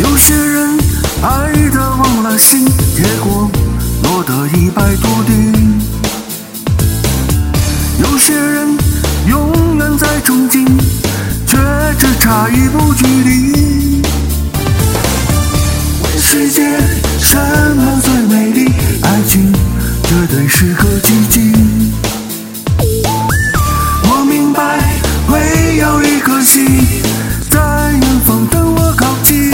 有些人爱得忘了形，结果落得100多地。有些人永远在憧憬，却只差一步距离。问世界什么最美丽？爱情绝对是个奇迹。我明白会有一颗心在远方等我靠近。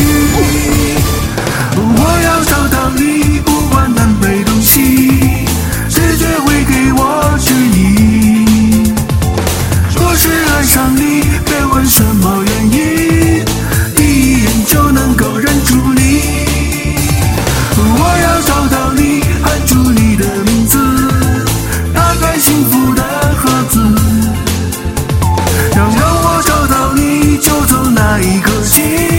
我要找到你，不管南北东西，直觉会给我指引。若是爱上你，别问什么原因，第一眼就能够认出你。我要找到你，喊出你的名字，打开幸福的盒子。要让我找到你，就从那一刻起。